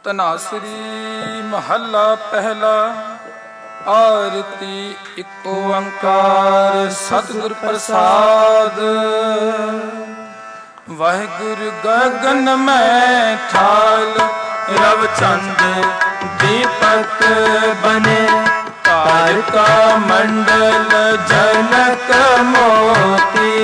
तनासरी महला पहला। आरती एक ओंकार सतगुर प्रसाद। वाहिगुरु गगन में ठाल रवचंद दीपक बने। तारका मंडल जनक मोती।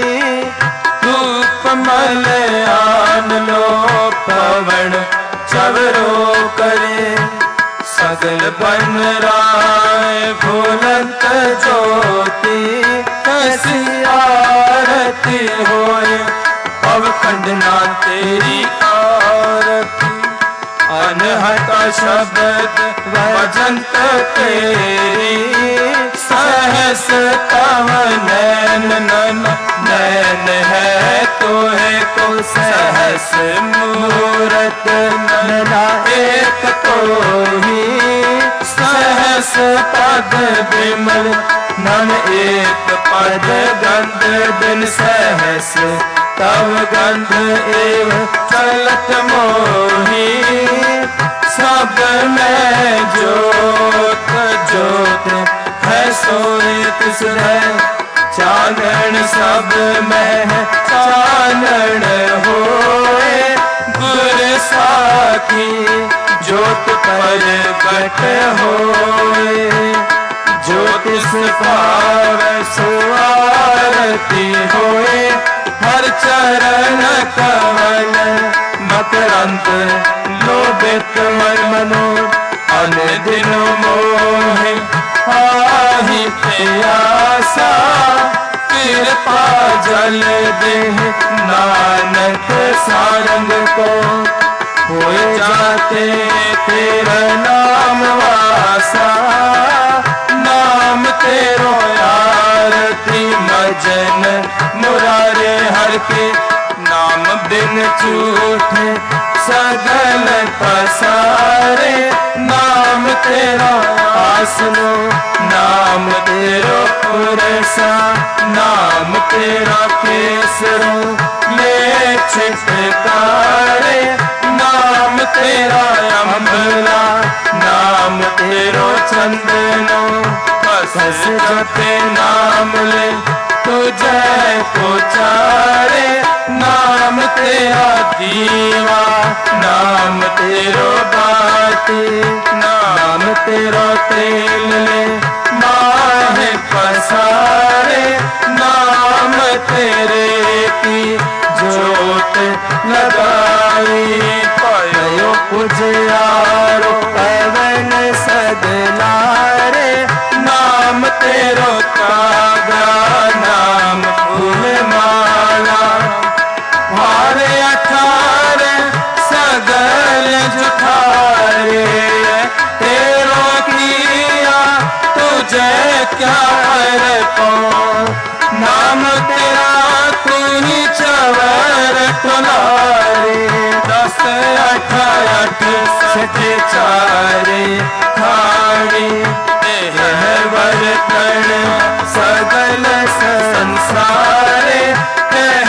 धूप मलयान लो पवन चवरो करे। सगल बन राय फूलंत ज्योति। कैसी आरती होए पव खंडना तेरी आरती। अनहता शब्द वजंत तेरी। सहस तव नैन नैन है तोहे को। सहस मूरत नैना एक तो ही। सहस पद विमल नन एक पद गंध दिन। सहस तव गंध एव चलत मोही। सब में ज्योत ज्योत है सोई तिसरे। चानन सब में चानन होए। गुर साखी ज्योत प्रगट होए। ज्योतिष पावै सुआरती होए। हर चरण कमल मकरंद लोभित मनो। अन दिन मोहे आहि प्यासा। कृपा जल दे नानक सारंग को। हो जाते तेरा नाम वासा। नाम तेरो आरती मजन मुरारे हर के। नाम बिन झूठे सगल पसारे। नाम तेरा आसनो नाम तेरो पुरसा। नाम तेरा केसरो ले छिटकारे। नाम तेरा अम्बला नाम तेरो चंदनो। बस जपे नाम ले तुझे को चारे। नाम तेरा दीवा नाम तेरो बाती। नाम तेरो तेल ले माहे पसारे। नाम तेरे की जोत लगाई। पयो पुजियारो पवन सदलारे। नाम तेरो कागा नाम फूल माला। हारे अठारे सगल जुठारे। तेरो किया तुझे क्या को। नाम तेरा तू ही चवर तुलारे। 10 8 8 सठ चारे खाड़ी। वर कण सगल संसारे। कह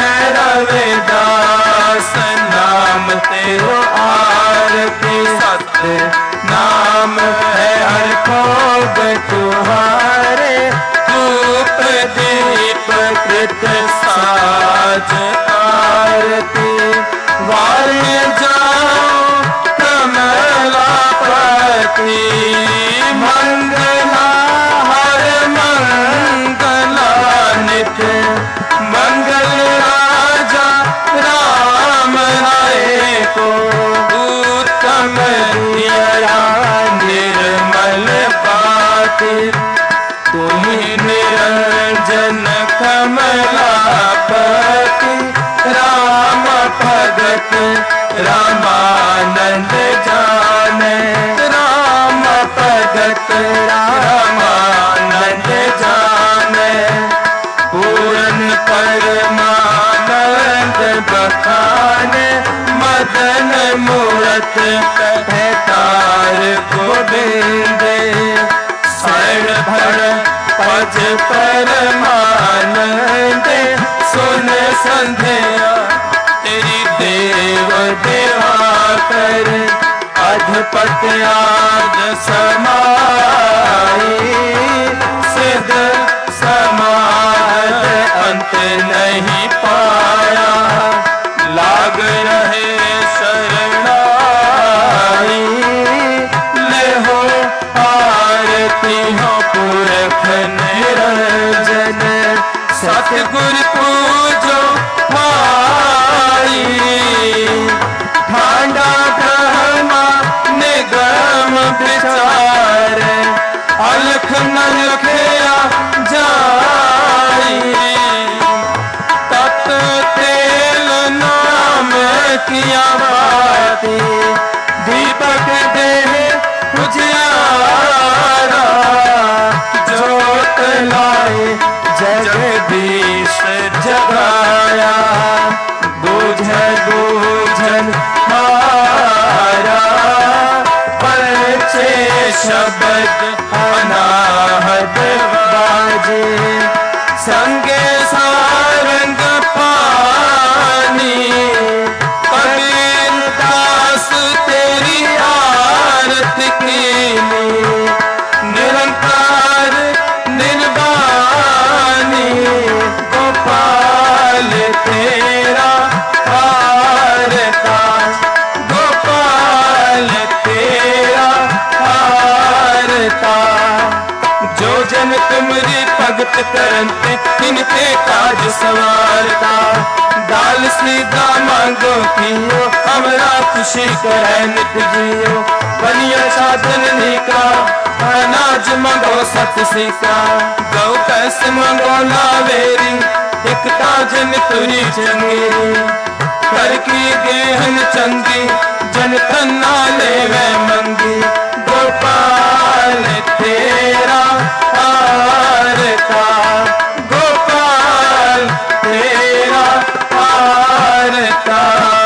रविदास नाम तेरो आरती। सत्य नाम है हर भोग तुम्हारे। धूप दीप कृत साज आरती। वारे जाओ कमलापति। मंगला हर मंगला नित्य। मंगल राजा राम राय को। उत्तम दिया निर्मल बाती। तुम्ही निरंजन कमलापति। राम भगत रामानंद जाने। राम भगत रामानंद जाने। पूर्ण परमानंद बखाने। मदन मूरत है तार गोविंद। शरण भर पज परमानंद। सुन संध्या तेरी देव देवा कर। पत आज समाई, सिद्ध समाध अंत नहीं पाया, लाग रहे शरणाई। ले हो आरती हो पुरख निरंजन, सतगुर पूजो भाई। ठांडा ब्रह्मा निगम विचार, अलख न लखया जाई। तत तेल नाम किया बाती, दीपक देह उजियारा। जोत लाए जगदीश जगाया, बुझ बुझन हारा। परचे शब्द अनाहत बाजे, संगे सारंग पानी। कबीर दास तेरी आरती कीनी, निरंकार निर्वाणी। गोपाल तेरा हारता, गोपाल तेरा हारता। जो जन तुमरी भगत करते, तिनके काज सवारता। दाल सीधा मांगो पियो, हमरा खुशी करे नित जियो। बनिया साधन निका, अनाज मंगो सत सीका। गौ कैस मंगो लावेरी, एक ताजन तुरी चंगेरी। कर की गेहन चंगी, जन तन्ना लेवे मंगी। गोपाल तेरा हारता, गोपाल तेरा हारता।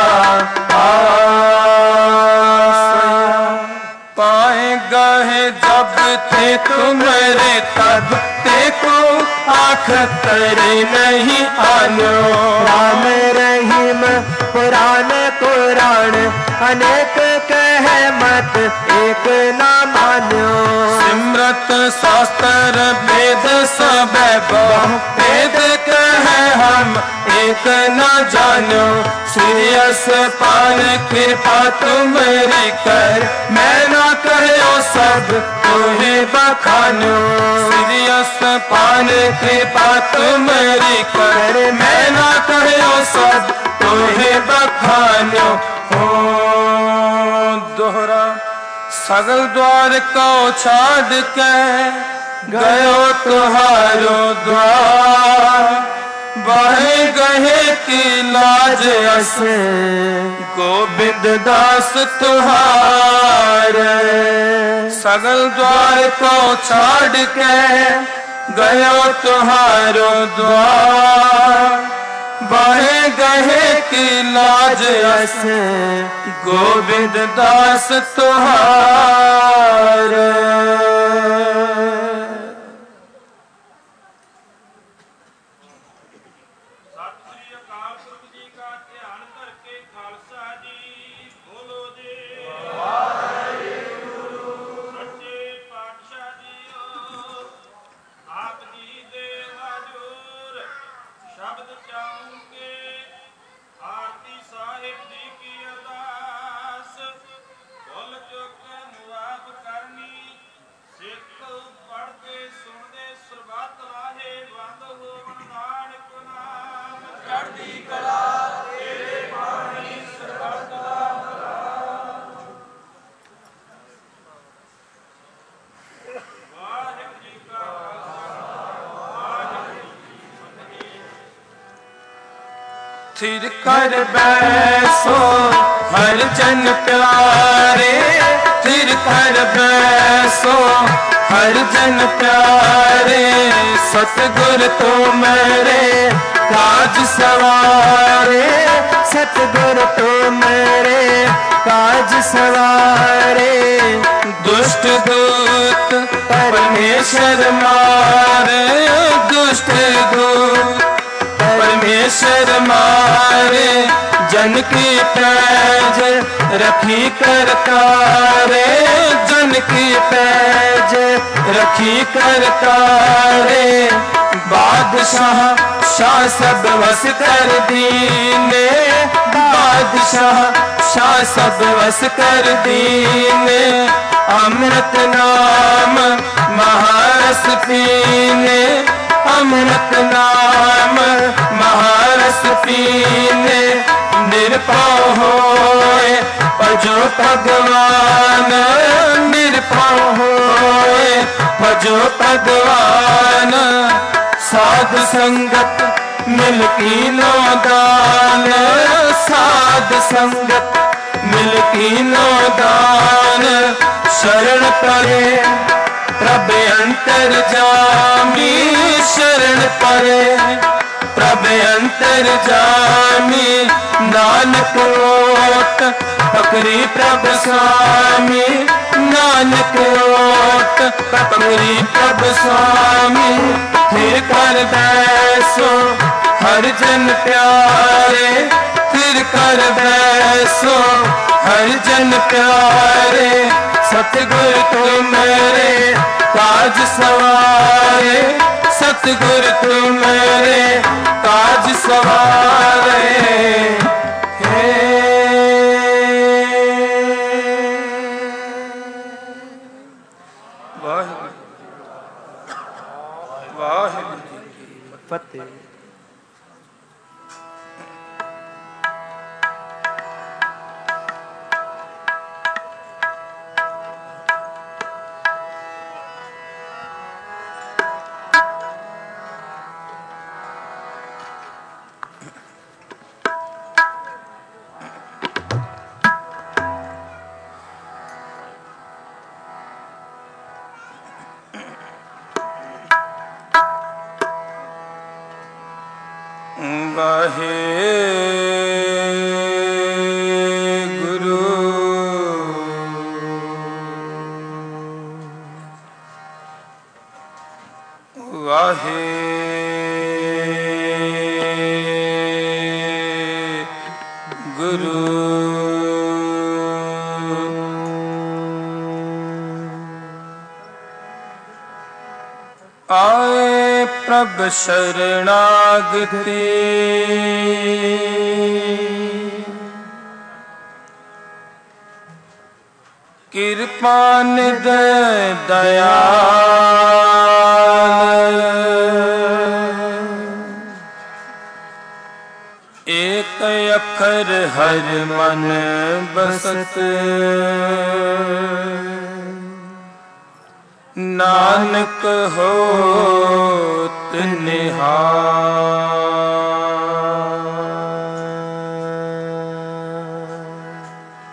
पाए गहे जब थे तुम्हारे, तब ते को आखतर नहीं आनो। राम रहीम पुराण पुराण, अनेक कहे मत एक ना मान्यो। सिमरत शास्त्र वेद सब बहु, वेद कहे हम एक न जानो। श्रेयस पान कृपा तुम्हारी कर, मैं ना कहो सब तुम्हें बखानो। श्रेयस पान कृपा तुम्हारी कर, मैं ना कहो सब तुम्हें बखानो। हो दोहरा सगल द्वार को छाड़ के, गयो तुहारो द्वार। बहे गहे की लाज अस, गोविंद दास तुहारे। सगल द्वार को छाड़ के, गयो तुहारो द्वार। बहे गहे की लाज अस, गोविंद दास तुहारे। स्थिर कर बैसो हर जन प्यारे, स्थिर कर बैसो हर जन प्यारे। सतगुर तो मेरे काज सवारे, सतगुर तो मेरे काज सवारे। दुष्ट दूत परमेश्वर मारे, दुष्ट दूत परमेश्वर मारे। जन की पैज रखी करतारे, जन की पैज रखी करतारे। बादशाह शाह सब वस कर दीने, बादशाह शाह सब वस कर दीने। अमृत नाम महारस पीने, अमृत नाम महारस पीने। निरपौ होए भजो भगवान, निरपौ होए भजो भगवान। साध संगत मिल कीनो दान, साध संगत मिल कीनो दान। शरण परे प्रभ अंतर जामी, शरण परे प्रभ अंतर जामी। नानक ओट पकड़ी प्रभ स्वामी, नानक ओट पकड़ी प्रभ स्वामी। फिर कर बैसो हर जन प्यारे, फिर कर बैसो हर जन प्यारे। सतगुर तुम मेरे काज सवारे, सतगुर तुम मेरे काज सवारे। वाहिगुरू वाहिगुरू जी की फतेह। आए प्रभ शरणागति, कृपा निध दयाल। एक अखर हर मन बसत, नानक होत निहाल।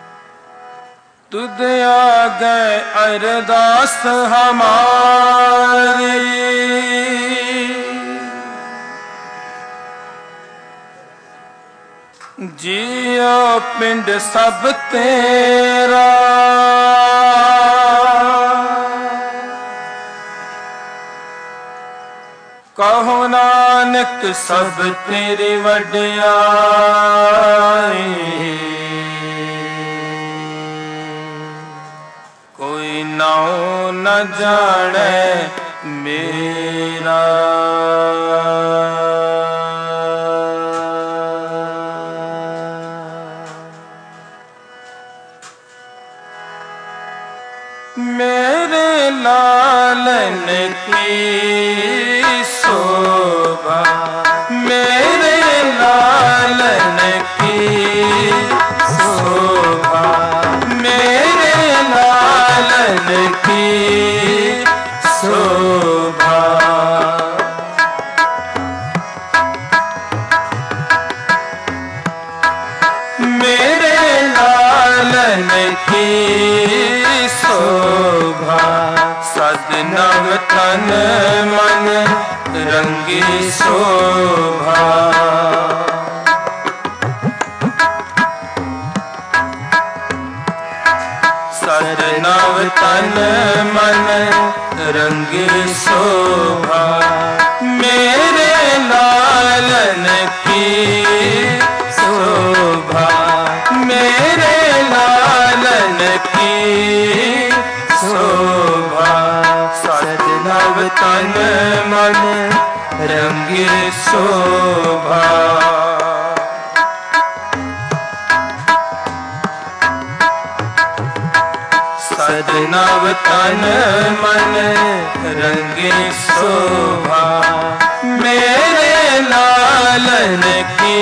तुद आगे अरदास हमारी, जियो पिंड सब तेरा। कहो नानक सब तेरी वड्याई, कोई नाऊ न जाने मेरा। मेरे लालन की शोभा, मेरे लालन की शोभा, मेरे लालन की शोभा। मेरे लालन की शोभा, सदनव तन मन रंगी शोभा। सदनव तन मन रंगी शोभा। मेरे लालन की शोभा। तन मन रंगे शोभा। सदनव तन मन रंगे शोभा, मेरे लालन की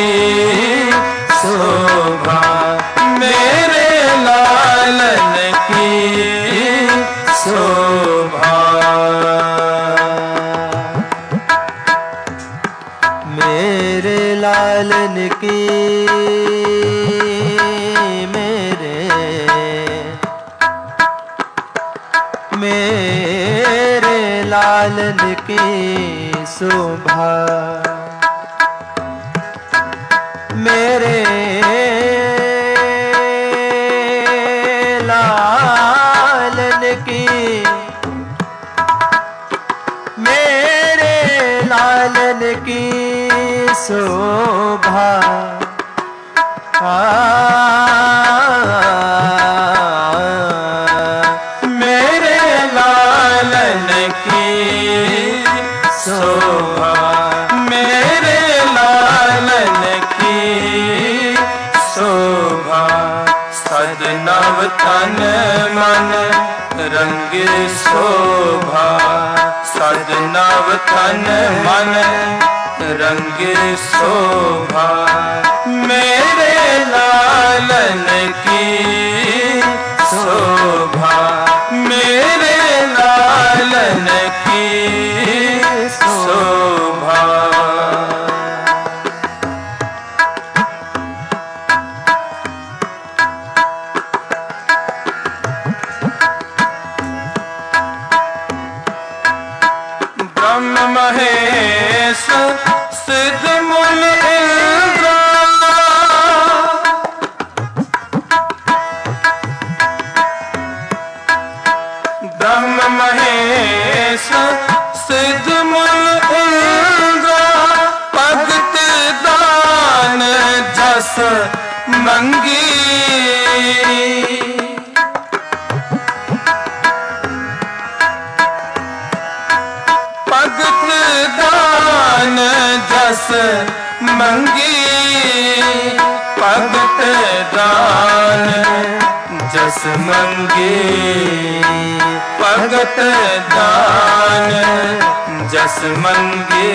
शोभा, मेरे लालन की शोभा। मेरे लालन की, मेरे लालन की शोभा, मेरे लालन की, मेरे लालन की शोभा। मेरे लालन की शोभा, मेरे लालन की शोभा। सदनव तन मन रंगे शोभा, सदनव तन मन रंगे शोभा, मेरे लालन की शोभा, मेरे लालन की शोभा। ब्रह्म महेश सिद्ध मुनि इंद्र, ब्रह्म महेश सिद्ध मुनि इंद्र, भगत दान जस मंगी, भगत दान जस मंगी, भगत दान जस मंगे, भगत दान जस मंगे।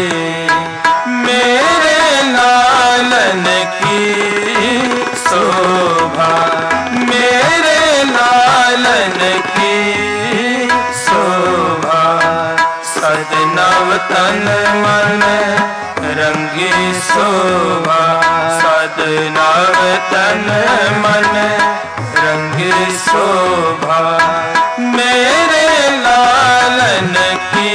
मेरे लालन की शोभा, मेरे लालन की शोभा। सदनव तन मन रंगे शोभा, सदनव तन मन रंगे शोभा, मेरे लालन की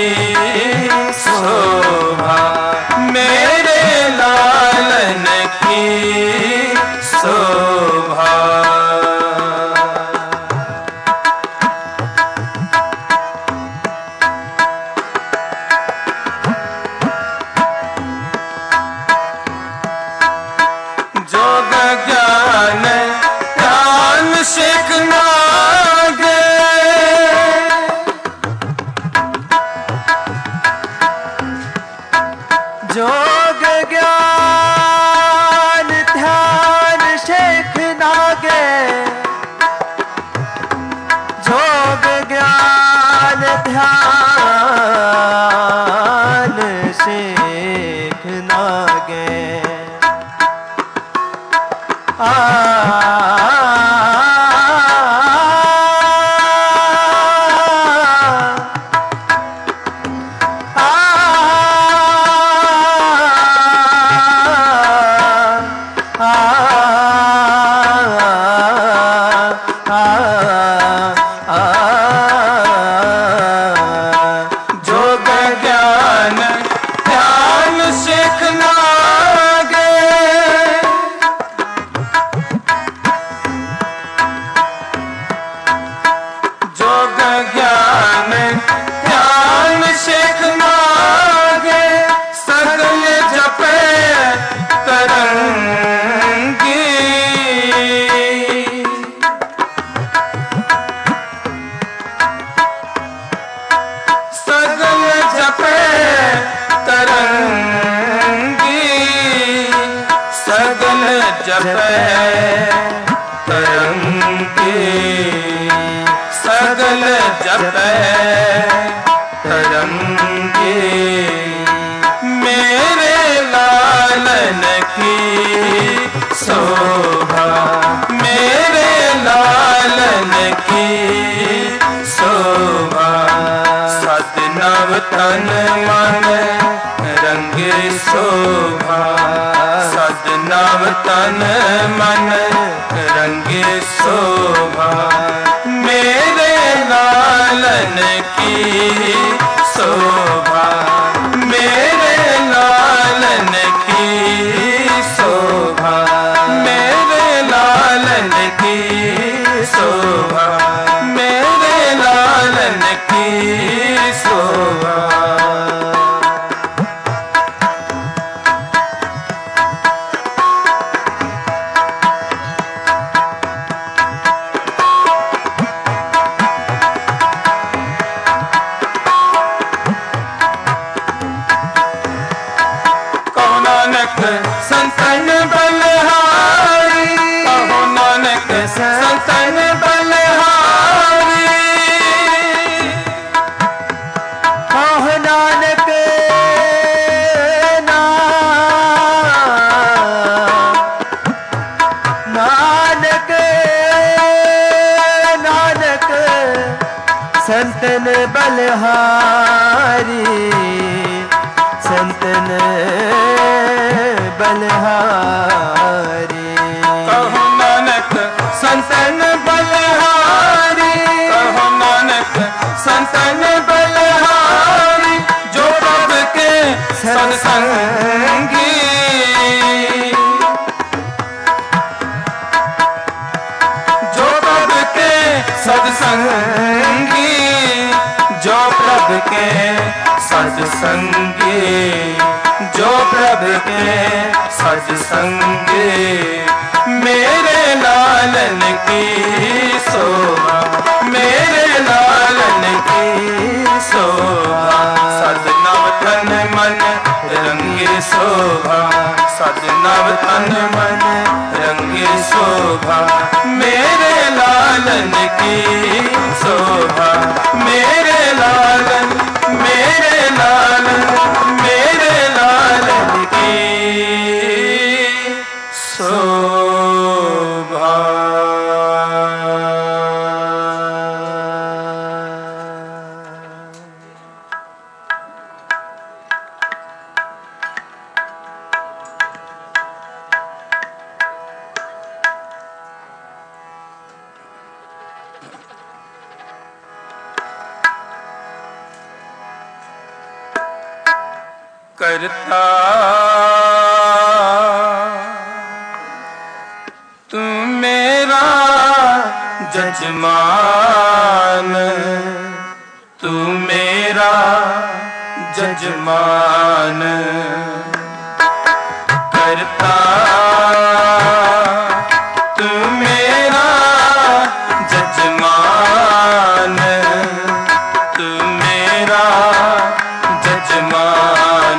शोभा, मेरे लालन की शोभा। जोग ज्ञान ध्यान सीखना गे, जोग ज्ञान ध्यान सीखना गे, जोग ज्ञान ध्यान सीखना गे। जोग ज्ञान ध्यान सीखना गे, जपै तरंगे सगल जपै तरंगे मेरे लालन की शोभा मेरे लालन की शोभा सद नव तन मन रंग शोभा सद नव तन मन रंग शोभा मेरे लालन की शोभा मेरे लालन की शोभा मेरे लालन की शोभा मेरे लालन की शोभा संतन बलहारी कहो नानक संतन बलहारी कहो नानक नानक नानक संतन बलहारी संतन बलहारी कहो नानक संतन बलहारी कहो नानक संतन बलहारी जो प्रभु के सत्संगी जो प्रभु के सत्संगी जो प्रभु के सत्संगी जो प्रभु के सत्संगी मेरे लालन की शोभा मेरे लालन की शोभा सद नव तन मन रंगे शोभा सद नव तन मन रंगे शोभा मेरे लालन की शोभा मेरे लालन मेरे लालन मेरे लालन की शोभा करता तू मेरा जजमान तू मेरा जजमान करता तू मेरा जजमान तू मेरा जजमान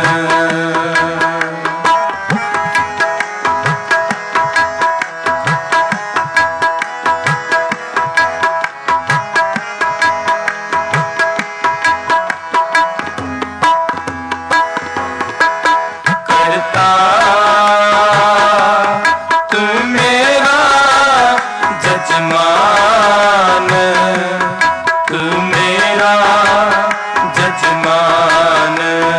करता तू मेरा जजमान तू मेरा जजमान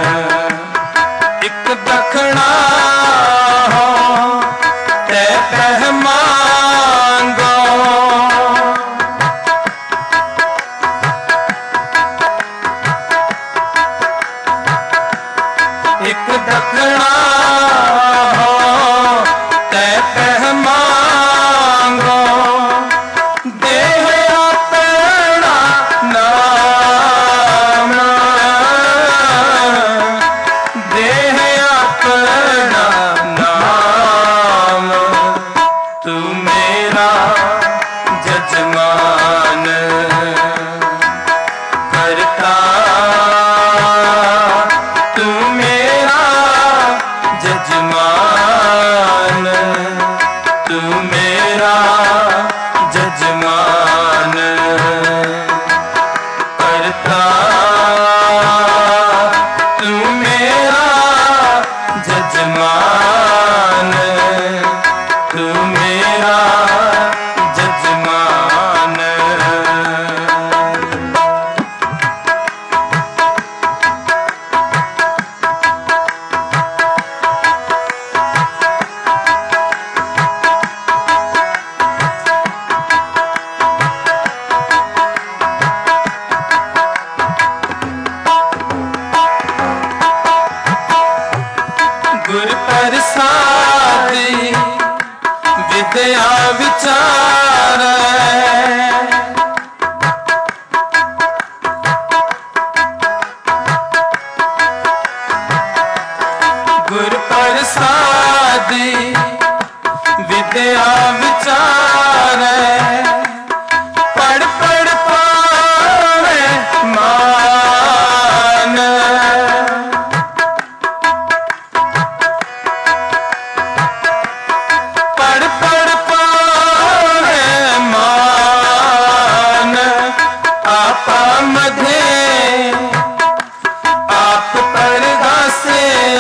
एक दखना हो ते मांगो एक दखना हो ते मांगो देह अपना नाम देह अपना नाम तू मेरा जजमान करता तू मेरा जजमान तू मेरा जजमान करता, तू मेरा जजमान, तू मेरा जजमान। गुर प्रसादी विद्या विचार, गुर प्रसादी विद्या विचार, पढ़ पढ़ पावे मान, पढ़ पढ़ पावे मान। आपा मधे आप परगासे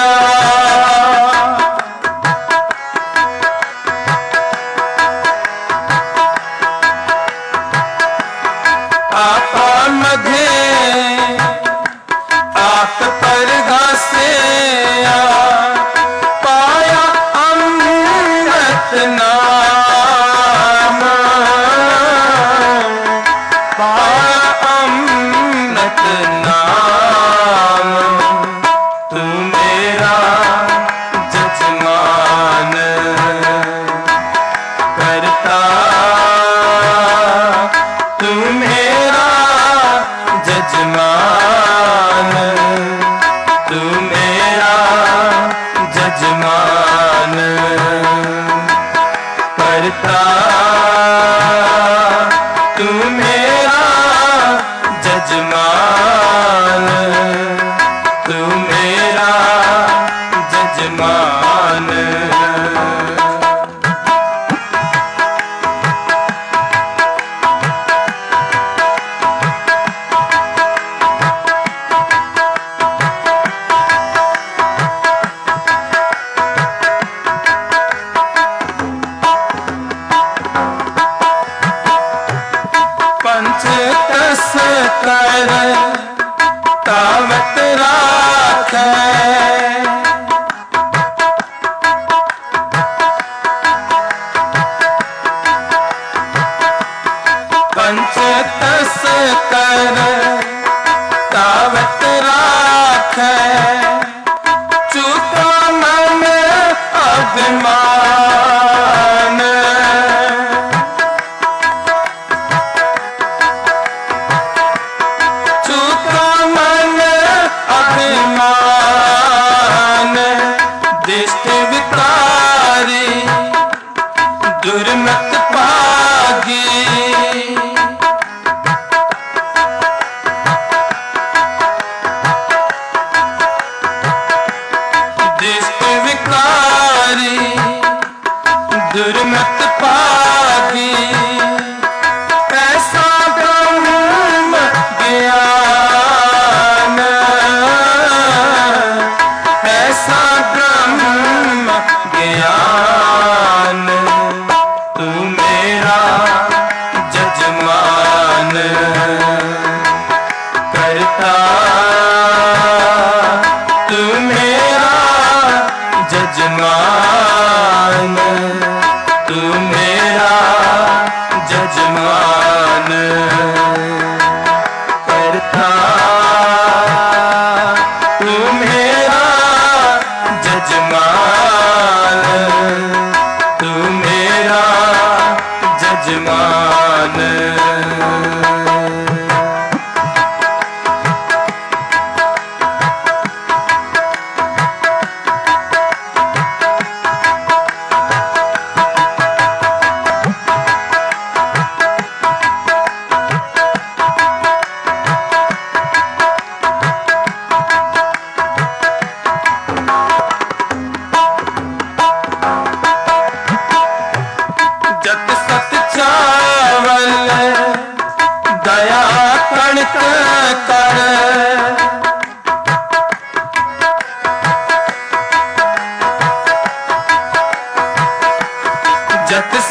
आपा मधे आप परगासे पाया अमृत नाम, पाया अमृत नाम। तू मेरा जजमान करता, तू मेरा जजमान, तू मेरा जजमान करता, तू मेरा जजमान, तू मेरा जजमान। पंच तस कर तावत राखै, पंच तस कर तावत राखै, चूका मन अभिमान, चूका मन अभिमान। दृष्टि विकारी दुर्मत पागी, दृष्टि विकारी दुर्मत पागी। ऐसा ब्रह्म ज्ञान, ऐसा ब्रह्म ज्ञान। तू मेरा जजमान करता, तू मेरा जजमान, तू मेरा जजमान करता, तू मेरा जजमान, तू मेरा जजमान।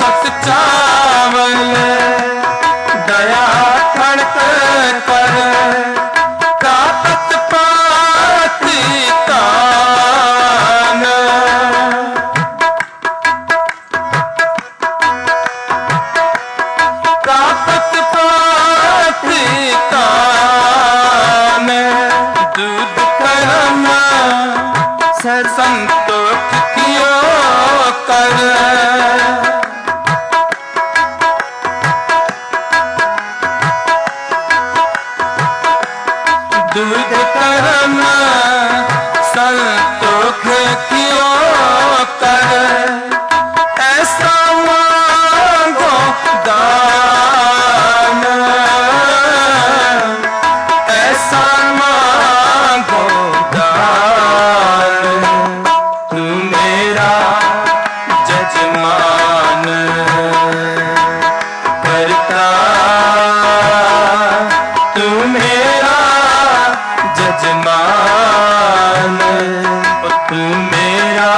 सत चावल दया खड़क कर प्राप्त पाती तान प्राप्त पाती तान दूध करम संतोष कियो कर दूध करम संतोष कियो कर ऐसा मांगो दान ऐसा मांगो दान तू मेरा जजमान करता तू मेरा जजमान तू मेरा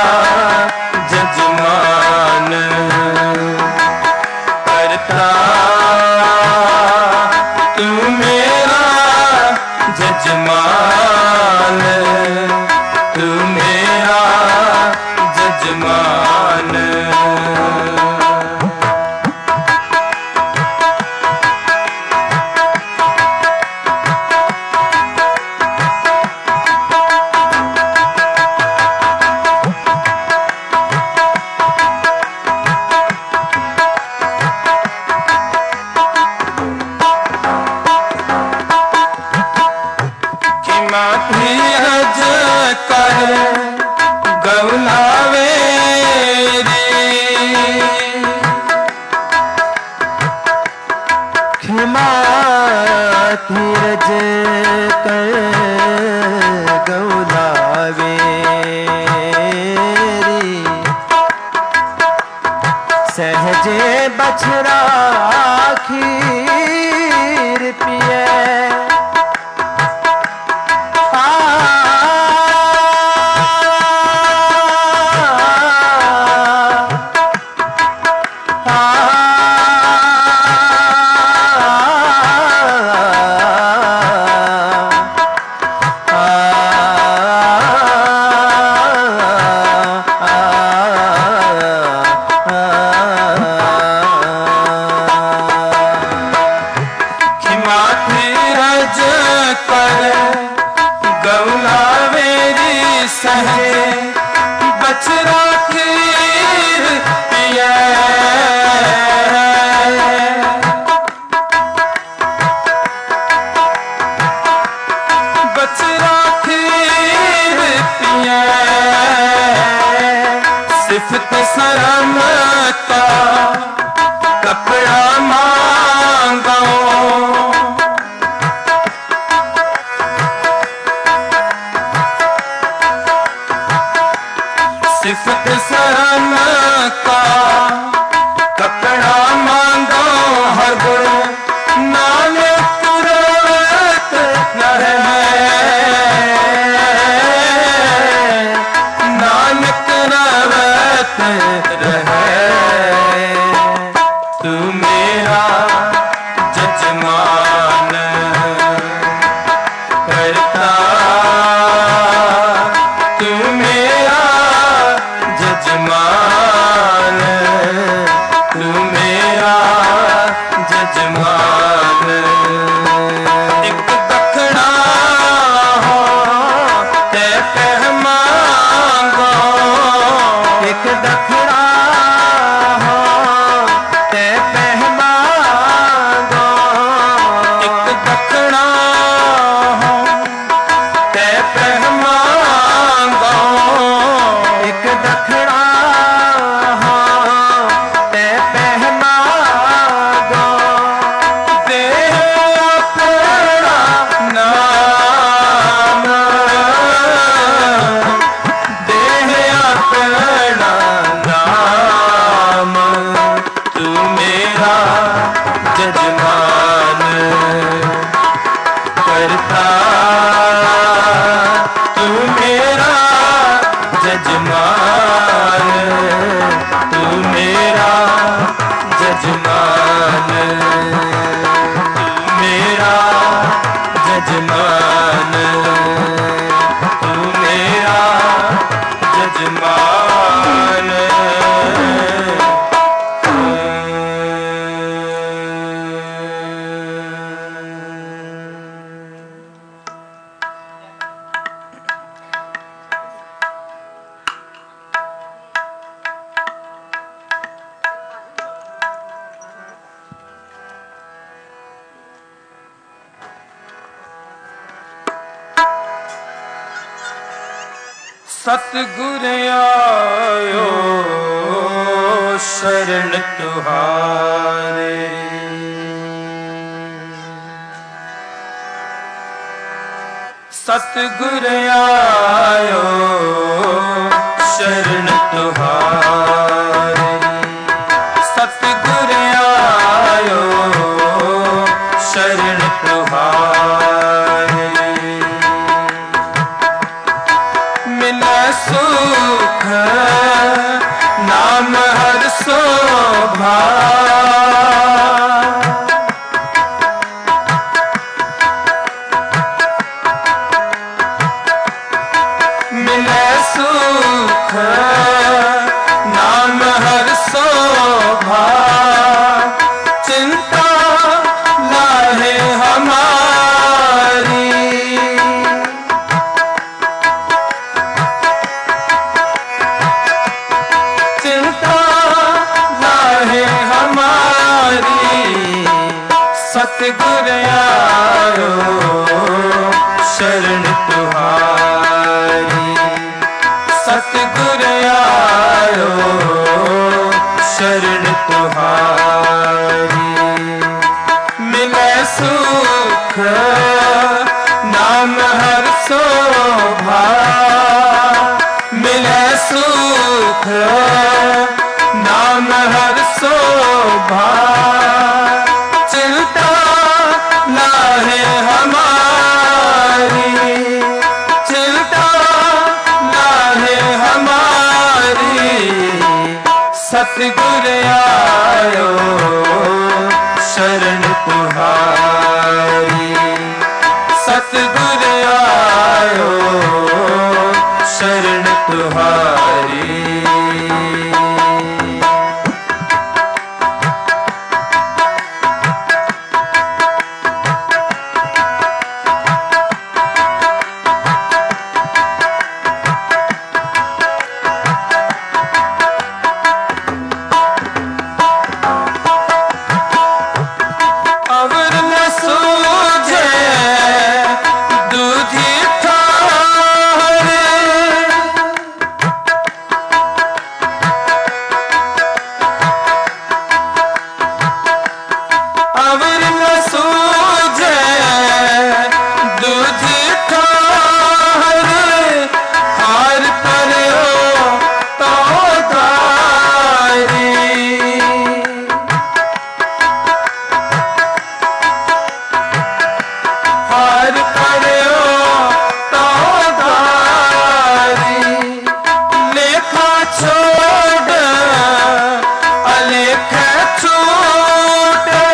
जजमान करता तू मेरा जजमान तू मेरा जजमान धीरज कर गौलावे क्षमा धीरज कर गौलावे सहजे बछड़ा खीर पिए सहजे बछड़ा खीर पिए बछड़ा खीर पिए सिफत शर्म का कपड़ा मांगो सिफत शर्म का कपड़ा मांगो हर गुण नानक रवत न रहे नानक रवत रहे तू मेरा जजमान करता तू मेरा जजमान तू मेरा जजमान एक दखना हो ते कह मांगो एक दखना सतगुर आयो शरण तुहारे। सतगुर आयो शरण तुहारे। सतगुर आयो शरण तुहारे। मिले सुख नाम हर शोभा। मिले सुख नाम हर शोभा। चिंता लाहे हमारी। चिंता लाहे हमारी। सतगुर आयो शरण तुहारी। सतगुर आयो शरण तुहारी। मिले सुख नाम हर शोभा। मिले सुख नाम हर शोभा। चिंता लाहे हमारी। चिंता लाहे हमारी। सतगुर आयो शरण तुहारी। सतगुर आयो शरण तुहारी। अवर न सूझे दूधी थारे। अवर न सूझे दूधी थारे। हार पर्यो तो तारी। हार पर्यो तो तारी। लेखा छोड़ अलेख छूटे।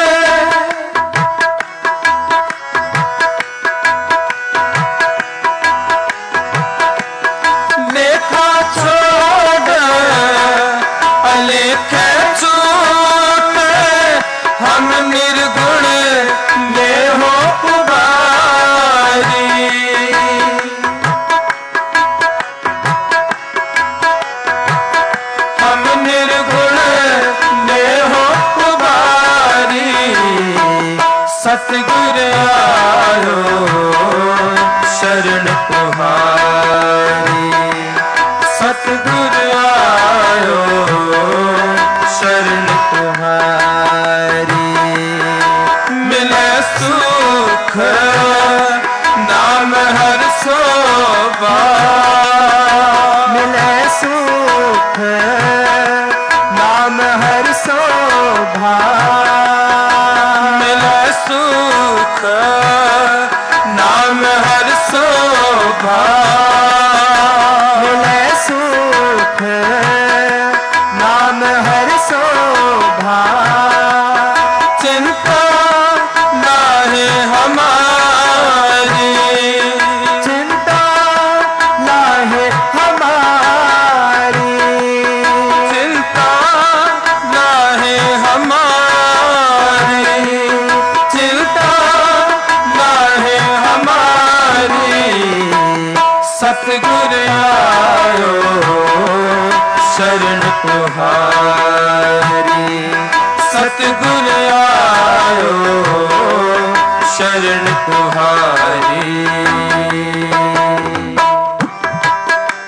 लेखा छोड़ अलेख छूटे। हम निर्गुण ले हो उबारी। हम निर्गुण ले हो उबारी। सतगुर आयो शरण तुहारी। सतगुर आयो शरण तुहारी। मिले सुख नाम हर शोभा। मिले सुख नाम हर शोभा। मिले सुख नाम हर शोभा। मिले सुख नाम हर शोभा। चिंता लाहे हमारी। चिंता लाहे हमारी। चिंता लाहे हमारी। चिंता लाहे हमारी। सतगुर आयो शरण तुहारी। सतगुर आयो शरण तुहारी।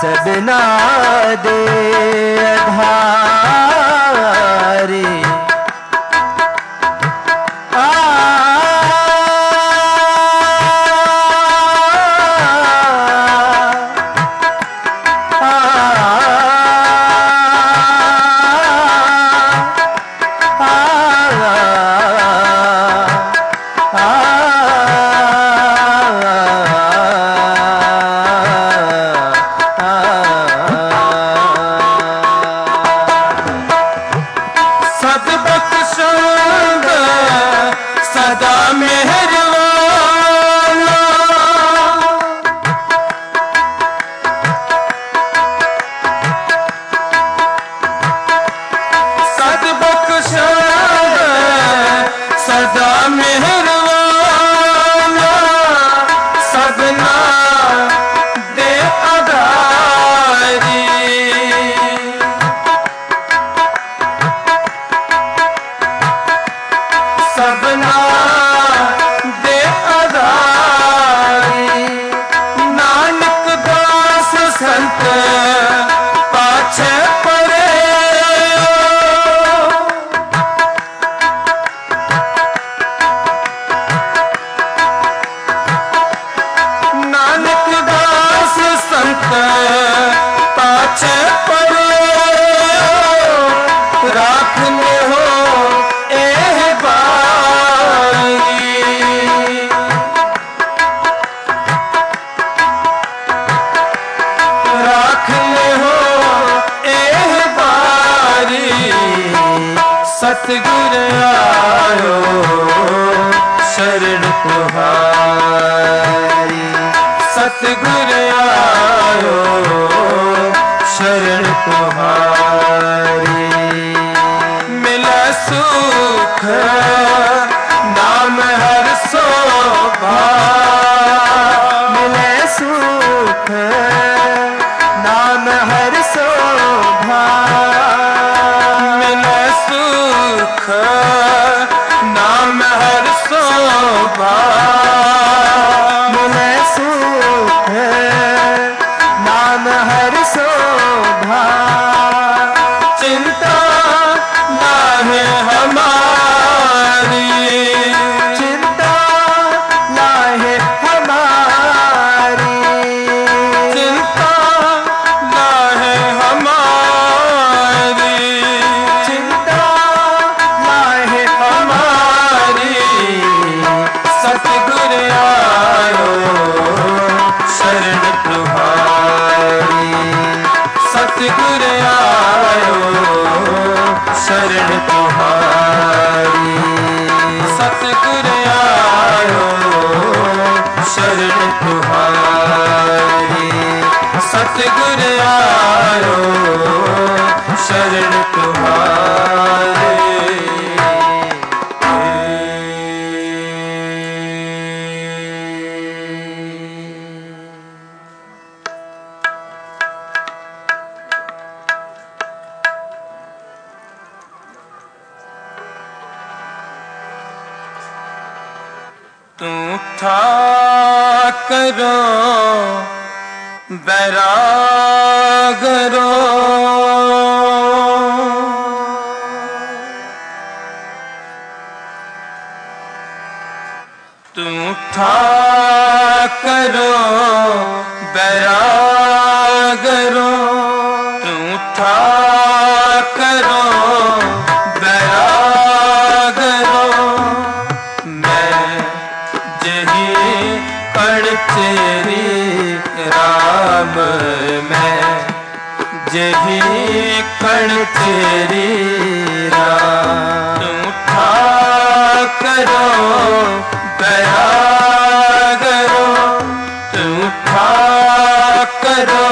सबना दे आधारी सतगुर आयो शरण तुम्हारी, सतगुर आयो शरण तुम्हारी। मिला सुख नाम हर शोभा, मिले सुख नाम हर शोभा, नाम हर शोभा, मिले सुख नाम हर शोभा। चिंता नाहे हमारी, चिंता नाहे हमारी, चिंता नाहे हमारी, चिंता सतगुर आयो शरण तुम्हारी, सतगुर आयो शरण तुम्हारी, सतगुर आयो शरण तुम्हारी, सतगुर आयो शरण तुम्हारी। तू था करो बैरागरो, तू था करो बैरागरो, तू था करो बैरागरो। तेरी राम मैं जही कण तेरी राम, तू था करो बैरागरो, तू था करो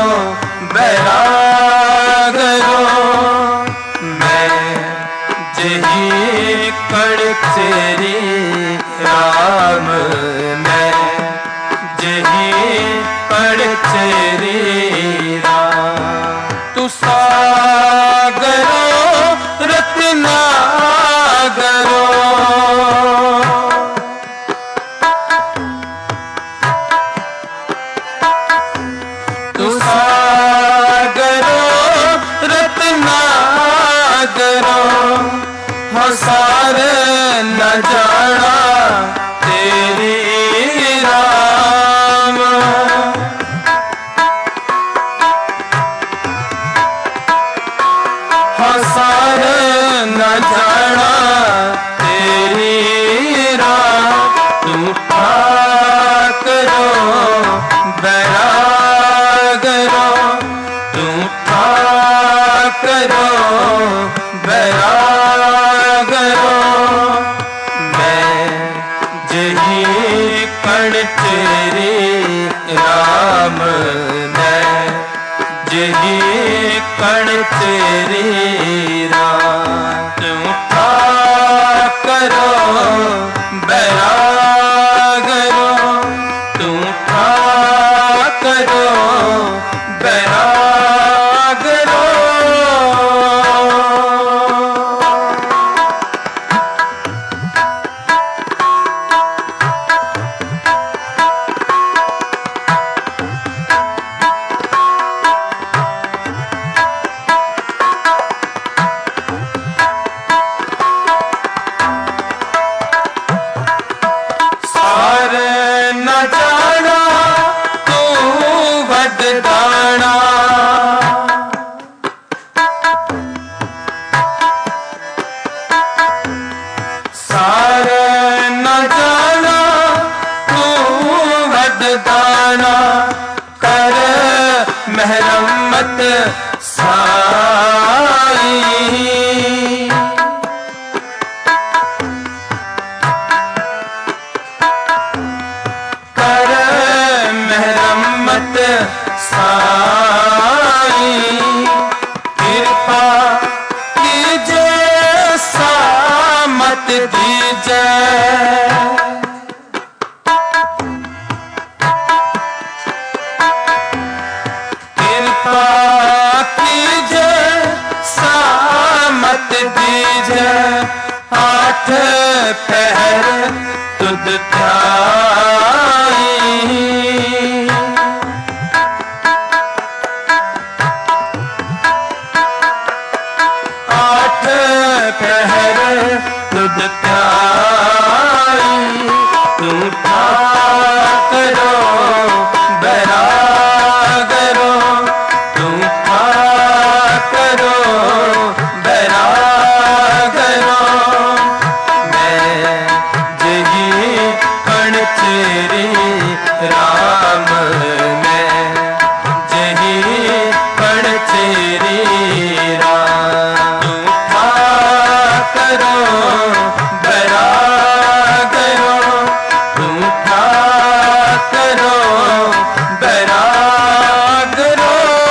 बैरागरो। मैं जही कण तेरी राम मैं जही पड़ तेरी राम। तू सागरो रत्नागरो, हो सारे न जाना तेरी राम। हो सारे न जाना तेरी राम। तू ठाकरो बैरागरो, तू ठाकरो बैरागरो। मैं जही कण तेरी राम, मैं जही कण तेरी राम। तू ठाकरो बैरागरो, तू ठाकरो बैरागरो। मेहरमत साई कर, मेहरमत साई। कृपा कीजे सामत दीजे, दीजे। आठ पहर तुद ध्याई, आठ पहर तुद ध्याई। तू ठाकरो बैरागरो, तू ठाकरो बैरागरो। मैं जही कण तेरी राम, मैं जही कण तेरी राम। तू ठाकरो बैरागरो, तू ठाकरो बैरागरो।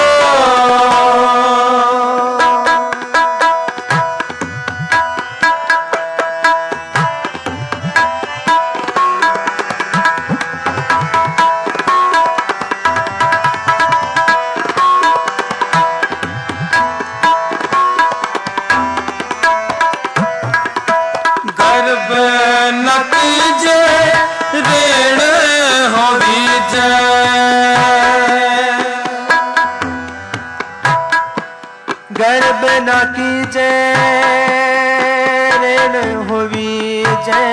गर्भ न कीजे ऋण हो बीजे, गर्भ न कीजे ऋण हो बीजे।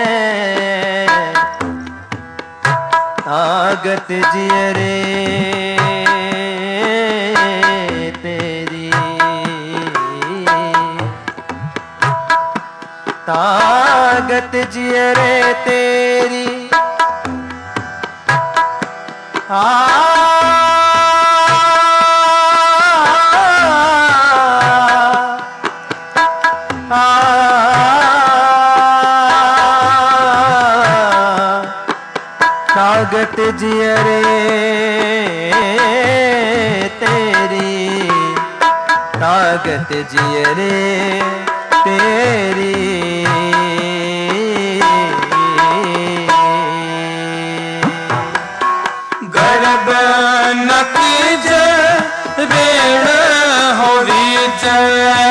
तागत जियरे तेरी, तागत जियरे तेरी। तागत जियरे तेरी, तागत जियरे तेरी। गर्भ न कीजे ऋण हो बीजे,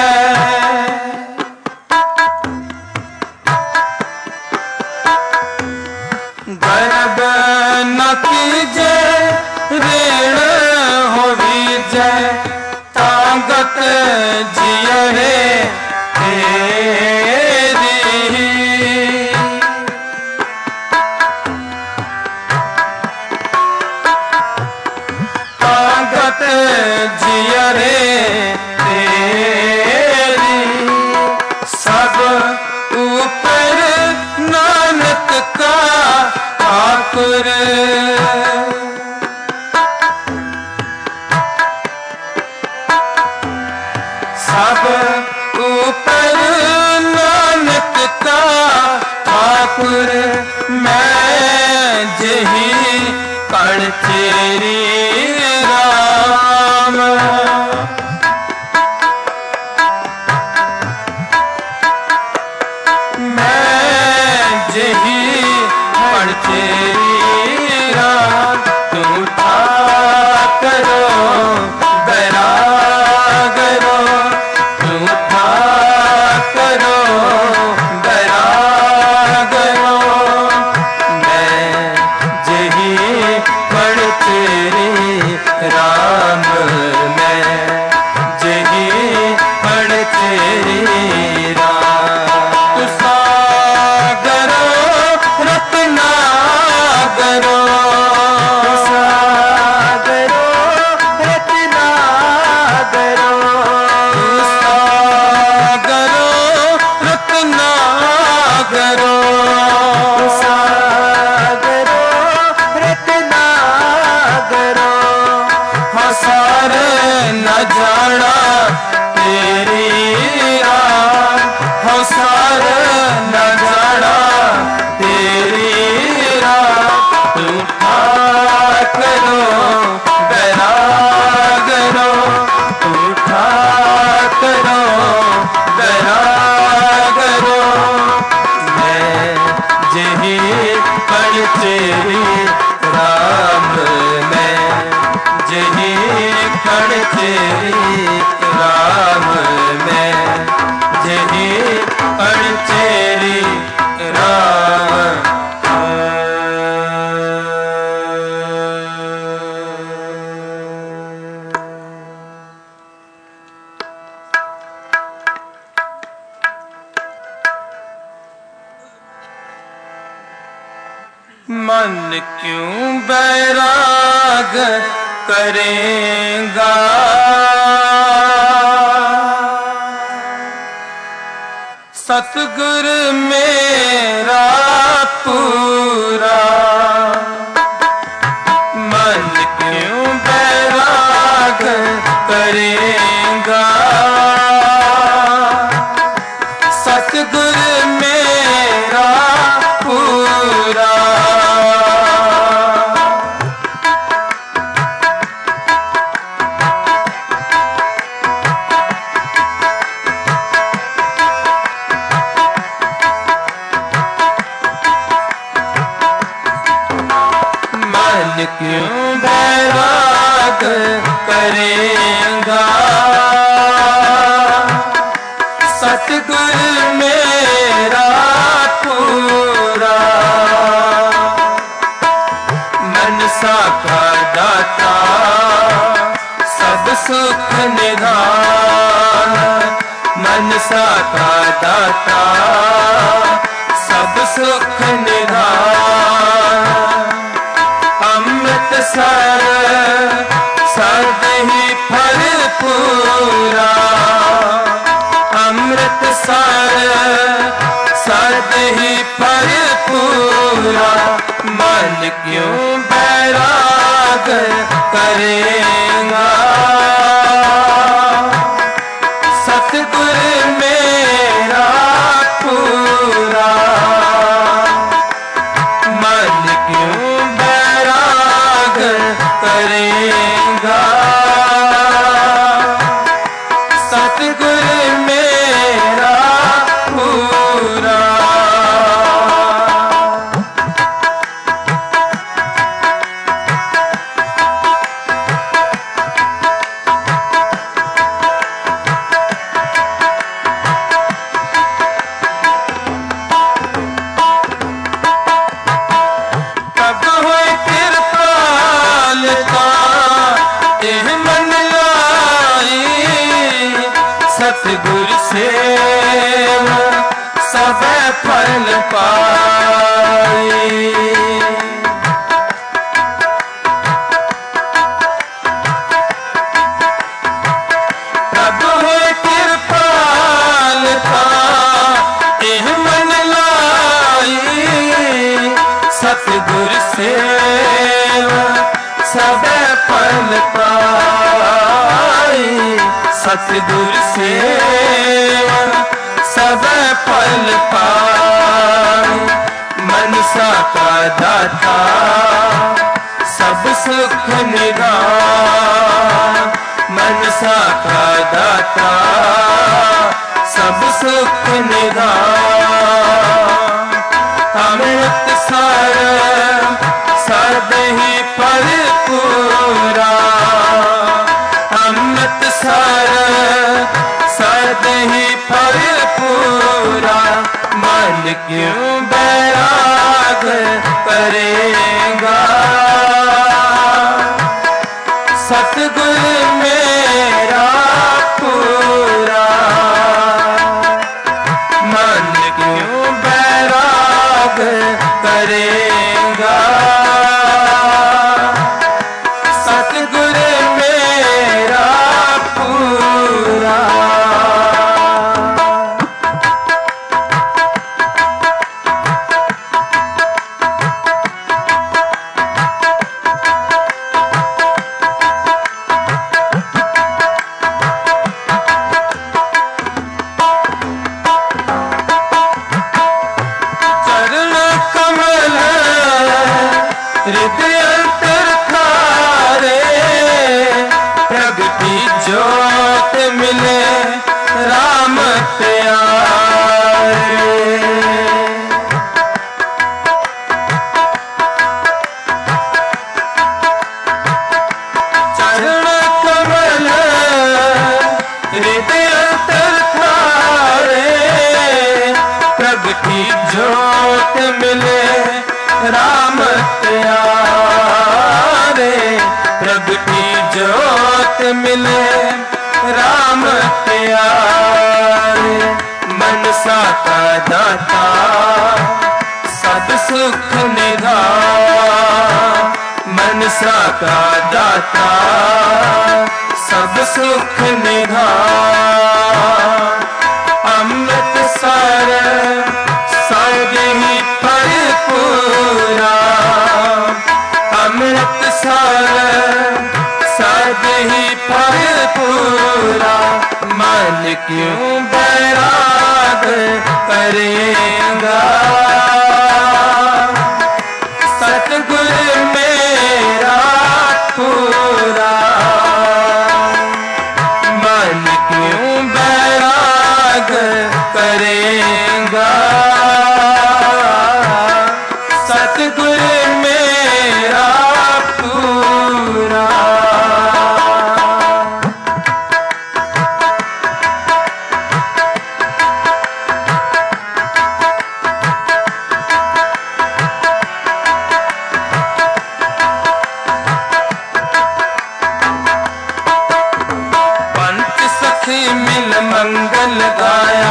गर्भ न कीजे ऋण हो बीजे। तागत जियरे ताकत जियरे तेरी सब ऊपर नानक का ठाकुर सब ऊपर नानक का ठाकुर मैं जही कण तेरी राम मैं जही कण तेरी राम तू ठाकरो बैरागरो तू ठाकरो बैरागरो मैं जही कण तेरी राम मैं जही कण तेरी राम तू सागरो रत्नागरो सागरो रत्नागरो सागरो रत्नागरो सागरो रत्नागरो हसार न जाना तेरी राम हसार न जाना तेरी राम तू ठाकरो बैरागरो तू ठाकरो बैरागरो मैं जही कण तेरी राम मैं जही कण तेरी राम मैं जही कण तेरी राम मन क्यों बैराग करेगा सतगुर मेरा पूरा मन क्यों बैराग करेगा सतगुर मेरा पूरा मन क्यों बैराग करेगा सतगुर मेरा पूरा मनसा का दाता सब सुख निधान मनसा का दाता सब सुख निधान अमृतसर सद ही फल पूरा अमृतसर सद ही फल पूरा मन क्यों बैराग करेगा सतगुर मेरा पूरा मन क्यों बैराग करेगा सतगुर मेरा पूरा सतगुर से फल पाए। प्रभु है कृपाल का एह मन लाई, सतगुर सेवा सब फल पाए। सतगुर सेवा सब फल पाए। मनसा का दाता सब सुख निधान। मनसा का दाता सब सुख निधान। अमृत सार सदहि परिपूरा। अमृत सार सदहि परिपूरा। मन क्यों बैराग करेगा। सतगुर मेरा पूरा। मन क्यों बैराग करेगा। सतगुर मेरा पूरा। चरण कमल हृदय अंतर खारे। प्रगति ज्योत मिले राम प्यारे। चरण कमल हृदय अंतर खारे। प्रगति ज्योत मिले राम प्यारे। प्रगति ज्योत मिले राम प्यारे। मनसा का दाता सब सुख निधान। मनसा का दाता सब सुख निधान। अमृत सार सदहि परिपूरा। अमृत सार सदहि परिपूरा। मन क्यों बैराग करेगा। सतगुर मेरा पूरा। मन क्यों बैराग करेगा। सतगुर मेरा पूरा। पंच सखी मिल मंगल गाया।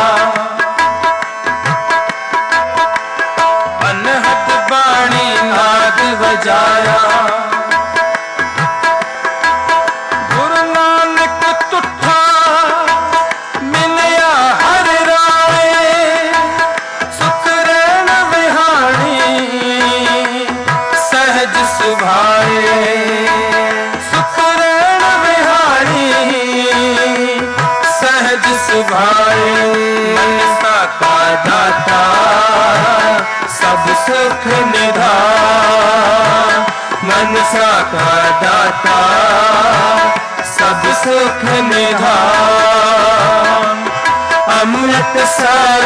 अनहद बाणी नाद बजाया। गुरु नानक तुठा मिलया हर राय। सुख रैन विहाणी सहज सुभाए। सुख रैन विहाणी सहज सुभाए। मनसा का दाता सब सुख निधान। मनसा का दाता सब सुख निधान। अमृत सार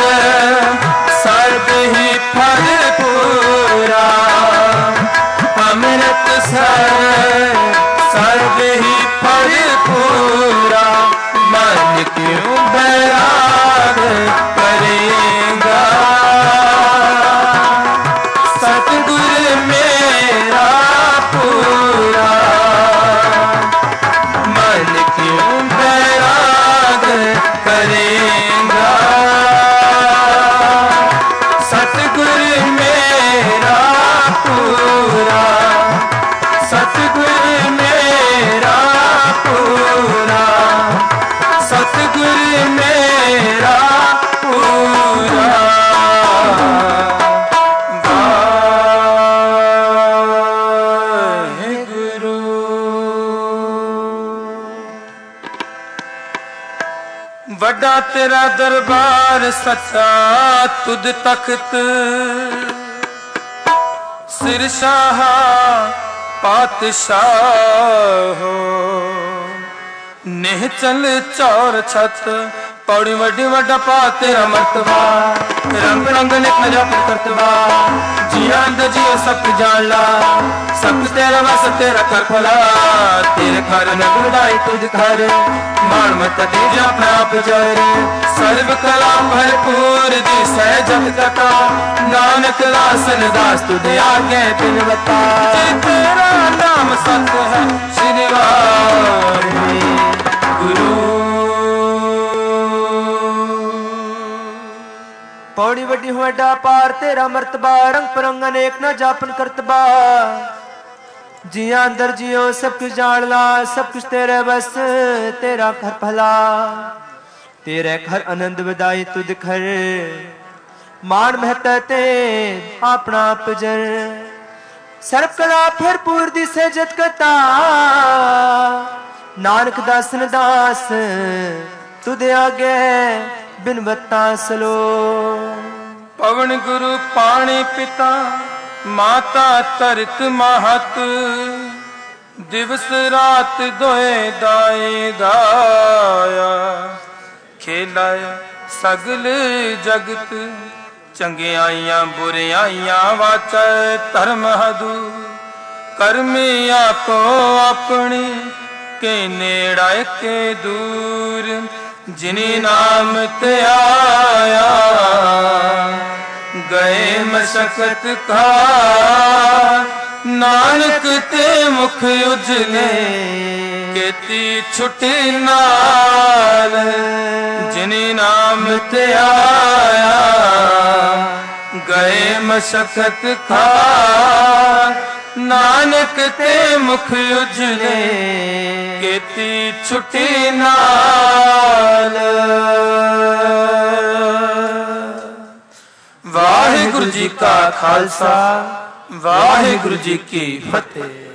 सदहि परिपूरा। अमृत सार सदहि परिपूरा। मन क्यों बैराग करेगा। सतगुर मेरा पूरा। मन क्यों बैराग करेगा। वड्डा तेरा दरबार सच्चा तुद तख्त सिर शाह पातशाह नेह चल चौर छत पौड़ी वड्डी वड्डा पा तेरा मर्तबा रंग रंग लिख जप करतबा जिया अंदर जियो सब जान ला सब तेरा बस तेरा कर भला तेरे घर न गुड़ाई तुझ घर मान मत तेज अपना आप जर सर्व कला भरपूर दी सहजत कथा नानक दासन दास तुझे आगे बिन बता तेरा नाम सत्य है श्री वाहे गुरु। पौड़ी वड्डी हुआ पार तेरा मर्तबा रंग परंग अनेक न जापन करतबा जिया अंदर जियो सब कुछ जान ला सब कुछ तेरे बस तेरा घर भला तेरे घर आनंद बधाई तुझ घर मान महता ते अपना पजर सर्व कला फिर पूर दी सहजत कथा नानक दासन दास तुझे आगे बिन बत्ता सलो। पवन गुरु पाणी पिता माता तरत महत दिवस रात दोए दाए दाया खेलाया सगल जगत चंगियाइयां बुरियाइयां वाचा धर्म हदू कर्मी आपो अपनी के नेड़ा के दूर जिनी नाम ते आया गए मशक्कत का नानक ते मुख उजले केती छुटी नाल जिनी नाम ते आया गए मशक्कत का नानक ते मुख उजले केती छुटी नाल। वाहिगुरु जी का खालसा वाहिगुरु जी की फतेह।